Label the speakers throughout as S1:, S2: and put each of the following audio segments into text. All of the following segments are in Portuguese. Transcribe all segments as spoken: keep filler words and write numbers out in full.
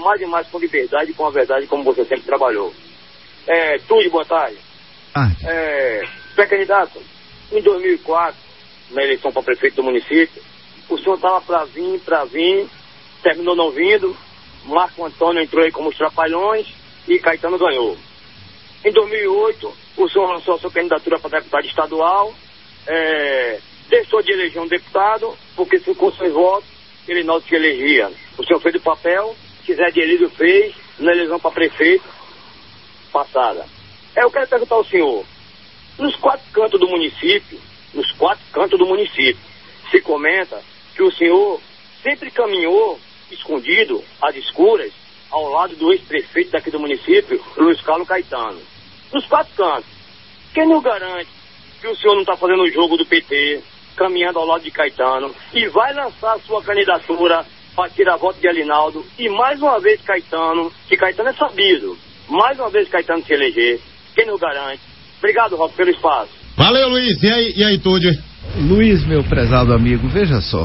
S1: mais e mais com liberdade e com a verdade, como você sempre trabalhou. É, Túlio, boa tarde.
S2: Ah.
S1: É, pré-candidato, em dois mil e quatro, na eleição para prefeito do município, o senhor estava para vir, para vir, terminou não vindo, Marco Antônio entrou aí como os trapalhões e Caetano ganhou. Em dois mil e oito, o senhor lançou a sua candidatura para deputado estadual, é, deixou de eleger um deputado, porque se com seus votos, ele não se elegia. O senhor fez o papel, quiser de Elísio fez, na eleição para prefeito passada. É, eu quero perguntar ao senhor, nos quatro cantos do município, nos quatro cantos do município, se comenta que o senhor sempre caminhou escondido, às escuras, ao lado do ex-prefeito daqui do município, Luiz Carlos Caetano. Nos quatro cantos. Quem não garante que o senhor não está fazendo o jogo do P T, caminhando ao lado de Caetano, e vai lançar a sua candidatura para tirar voto de Alinaldo, e mais uma vez Caetano, que Caetano é sabido, mais uma vez Caetano se eleger, quem não garante? Obrigado, Roque, pelo espaço.
S3: Valeu, Luiz. E aí, e aí, Túlio?
S2: Luiz, meu prezado amigo, veja só.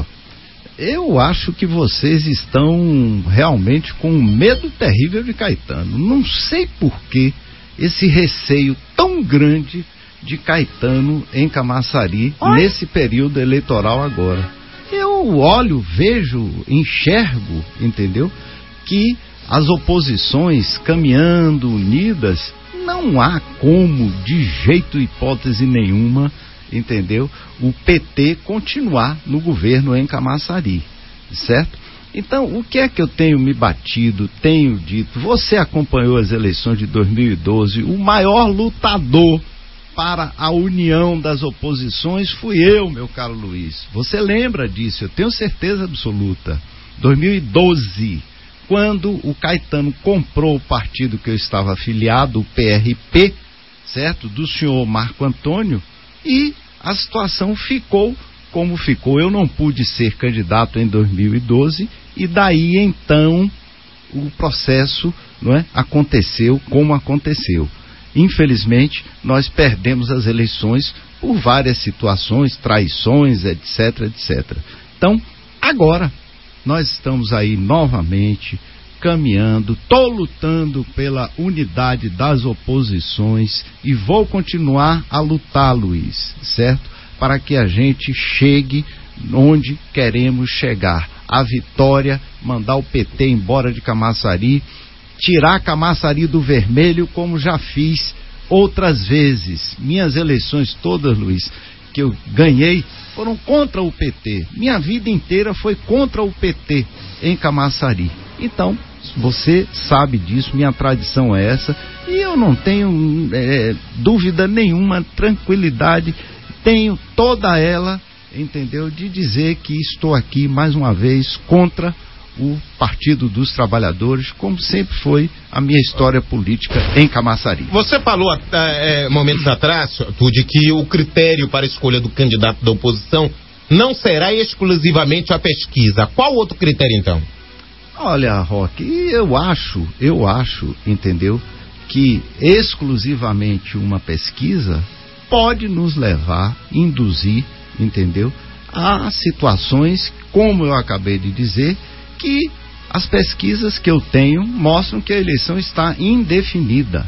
S2: Eu acho que vocês estão realmente com um medo terrível de Caetano. Não sei por que esse receio tão grande de Caetano em Camaçari Oi? nesse período eleitoral agora. Eu olho, vejo, enxergo, entendeu? Que as oposições caminhando unidas, não há como, de jeito, hipótese nenhuma, entendeu? O P T continuar no governo em Camaçari, certo? Então, o que é que eu tenho me batido, tenho dito? Você acompanhou as eleições de dois mil e doze, o maior lutador para a união das oposições fui eu, meu caro Luiz. Você lembra disso, eu tenho certeza absoluta. dois mil e doze, quando o Caetano comprou o partido que eu estava afiliado, o P R P, certo? Do senhor Marco Antônio, e a situação ficou como ficou. Eu não pude ser candidato em dois mil e doze, e daí então o processo, não é, aconteceu como aconteceu. Infelizmente, nós perdemos as eleições por várias situações, traições, etc, etcétera. Então, agora, nós estamos aí novamente caminhando, estou lutando pela unidade das oposições e vou continuar a lutar, Luiz, certo? Para que a gente chegue onde queremos chegar. A vitória, mandar o P T embora de Camaçari, tirar Camaçari do vermelho, como já fiz outras vezes. Minhas eleições todas, Luiz, que eu ganhei, foram contra o P T. Minha vida inteira foi contra o P T em Camaçari. Então, você sabe disso, minha tradição é essa, e eu não tenho é, dúvida nenhuma, tranquilidade, tenho toda ela, entendeu, de dizer que estou aqui mais uma vez contra o Partido dos Trabalhadores, como sempre foi a minha história política em Camaçari.
S3: Você falou é, momentos atrás, de que o critério para a escolha do candidato da oposição não será exclusivamente a pesquisa. Qual outro critério, então?
S2: Olha, Roque, eu acho, eu acho, entendeu, que exclusivamente uma pesquisa pode nos levar, induzir, entendeu, a situações, como eu acabei de dizer, que as pesquisas que eu tenho mostram que a eleição está indefinida.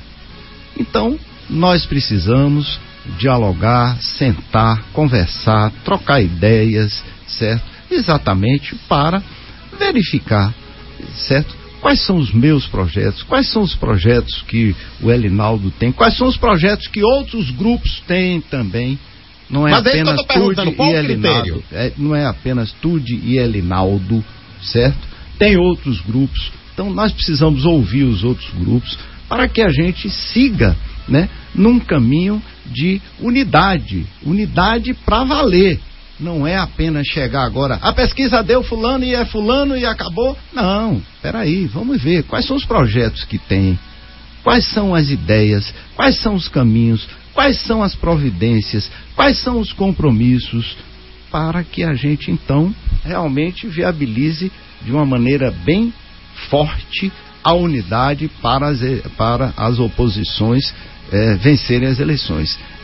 S2: Então, nós precisamos dialogar, sentar, conversar, trocar ideias, certo? Exatamente para verificar, certo? Quais são os meus projetos, quais são os projetos que o Elinaldo tem, quais são os projetos que outros grupos têm também. Não é
S3: Mas
S2: apenas Tude
S3: e
S2: Elinaldo, é, não é apenas Tude e Elinaldo, certo? Tem outros grupos, então nós precisamos ouvir os outros grupos para que a gente siga, né, num caminho de unidade, unidade para valer. Não é apenas chegar agora, a pesquisa deu fulano e é fulano e acabou. Não, peraí, vamos ver quais são os projetos que tem, quais são as ideias, quais são os caminhos, quais são as providências, quais são os compromissos, para que a gente então realmente viabilize de uma maneira bem forte a unidade para as, para as oposições eh, vencerem as eleições.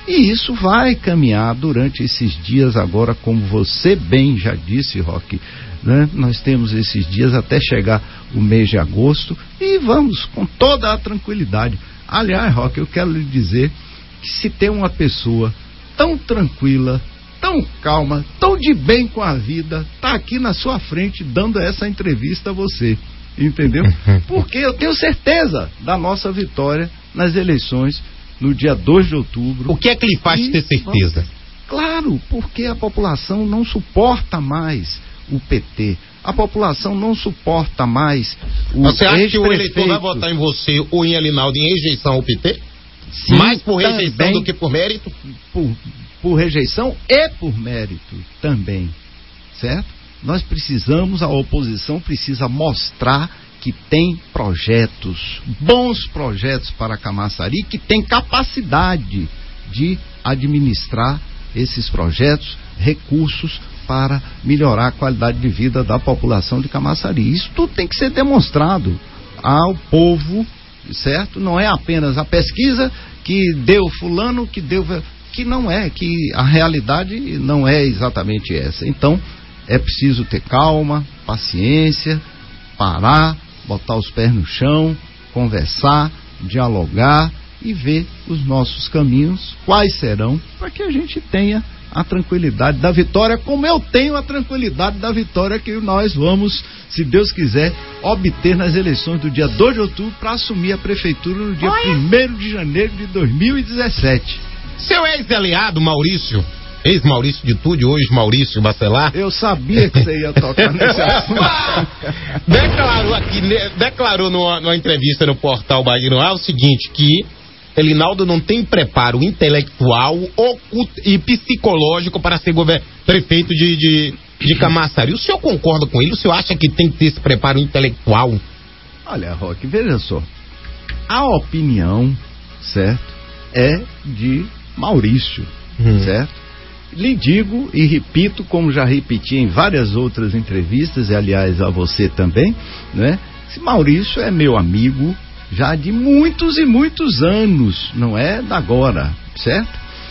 S2: E isso vai caminhar durante esses dias agora, como você bem já disse, Roque, né? Nós temos esses dias até chegar o mês de agosto e vamos com toda a tranquilidade. Aliás, Roque, eu quero lhe dizer que se tem uma pessoa tão tranquila, tão calma, tão de bem com a vida, tá aqui na sua frente dando essa entrevista a você, entendeu? Porque eu tenho certeza da nossa vitória nas eleições no dia dois de outubro.
S3: O que é que lhe faz
S2: e,
S3: ter certeza?
S2: Claro, porque a população não suporta mais o P T. A população não suporta mais o
S3: Você acha que o eleitor vai votar em você ou em Alinaldo em rejeição ao P T?
S2: Sim,
S3: mais por rejeição
S2: também,
S3: do que por mérito?
S2: Por, por rejeição e por mérito também, certo? Nós precisamos, a oposição precisa mostrar que tem projetos, bons projetos para Camaçari, que tem capacidade de administrar esses projetos, recursos para melhorar a qualidade de vida da população de Camaçari. Isso tudo tem que ser demonstrado ao povo, certo? Não é apenas a pesquisa que deu fulano, que deu... que não é, que a realidade não é exatamente essa. Então, é preciso ter calma, paciência, parar, botar os pés no chão, conversar, dialogar e ver os nossos caminhos, quais serão, para que a gente tenha a tranquilidade da vitória, como eu tenho a tranquilidade da vitória que nós vamos, se Deus quiser, obter nas eleições do dia dois de outubro para assumir a prefeitura no dia primeiro de janeiro de dois mil e dezessete.
S3: Seu ex-aliado Maurício, ex-Maurício de Tude, hoje Maurício Bacelar.
S2: Eu sabia que você ia tocar nesse assunto.
S3: Declarou aqui, declarou numa, numa entrevista no portal Bahia no Ar o seguinte, que Elinaldo não tem preparo intelectual oculto e psicológico para ser govern... prefeito de, de, de Camaçari. O senhor concorda com ele? O senhor acha que tem que ter esse preparo intelectual?
S2: Olha, Roque, veja só. A opinião, certo, é de Maurício, hum. certo? Lhe digo e repito, como já repeti em várias outras entrevistas, e aliás a você também, né? Esse Maurício é meu amigo já de muitos e muitos anos, não é da agora, certo?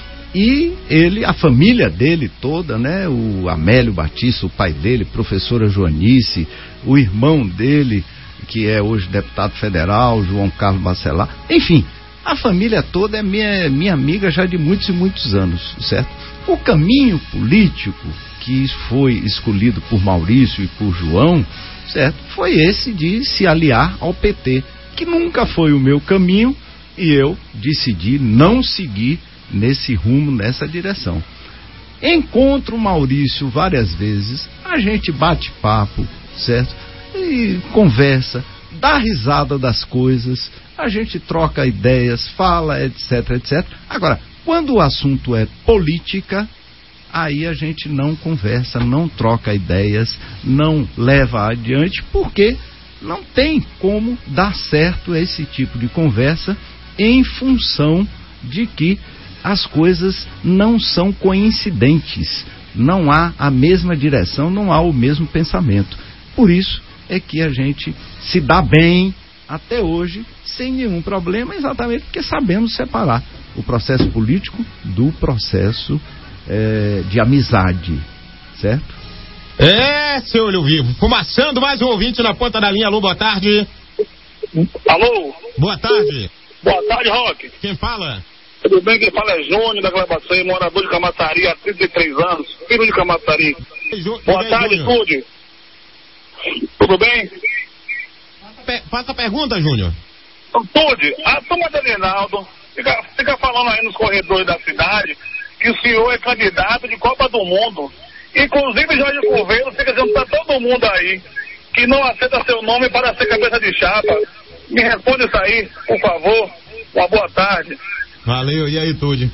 S2: E ele, a família dele toda, né? O Amélio Batista, o pai dele, professora Joanice, o irmão dele, que é hoje deputado federal, João Carlos Bacelar, enfim, a família toda é minha, minha amiga já de muitos e muitos anos, certo? O caminho político que foi escolhido por Maurício e por João, certo? Foi esse de se aliar ao P T, que nunca foi o meu caminho, e eu decidi não seguir nesse rumo, nessa direção. Encontro o Maurício várias vezes, a gente bate papo, certo? E conversa, dá risada das coisas, a gente troca ideias, fala, etc, etcétera. Agora, quando o assunto é política, aí a gente não conversa, não troca ideias, não leva adiante, porque não tem como dar certo esse tipo de conversa em função de que as coisas não são coincidentes, não há a mesma direção, não há o mesmo pensamento. Por isso é que a gente se dá bem até hoje, sem nenhum problema, exatamente porque sabemos separar o processo político do processo é, de amizade, certo?
S3: É, seu olho vivo. Fumaçando, mais um ouvinte na ponta da linha. Alô, boa tarde.
S1: Alô?
S3: Boa tarde.
S1: Boa tarde, Roque.
S3: Quem fala?
S1: Tudo bem? Quem fala é Júnior da Glebacei, morador de Camaçari há trinta e três anos, filho de Camaçari.
S3: Ju...
S1: Boa tarde, Tude. Tudo bem?
S3: Pe... Faça a pergunta, Júnior.
S1: Tude, a turma do Elinaldo fica, fica falando aí nos corredores da cidade que o senhor é candidato de Copa do Mundo. Inclusive, Jorge Coveiro fica dizendo para todo mundo aí que não aceita seu nome para ser cabeça de chapa. Me responde isso aí, por favor. Uma boa tarde.
S3: Valeu, e aí, Tude?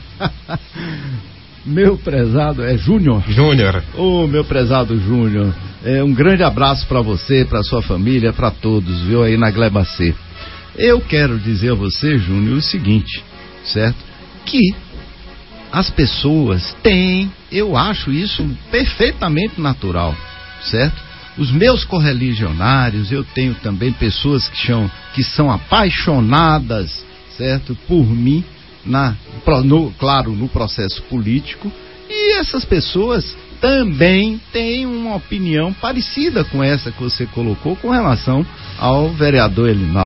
S2: Meu prezado, é Júnior?
S3: Júnior.
S2: Ô, oh, meu prezado Júnior, é, um grande abraço para você, para sua família, para todos, viu, aí na Glebacê. Eu quero dizer a você, Júnior, o seguinte, certo? Que as pessoas têm, eu acho isso perfeitamente natural, certo? Os meus correligionários, eu tenho também pessoas que são, que são apaixonadas, certo? Por mim, na, no, claro, no processo político, e essas pessoas também têm uma opinião parecida com essa que você colocou com relação ao vereador Elinaldo.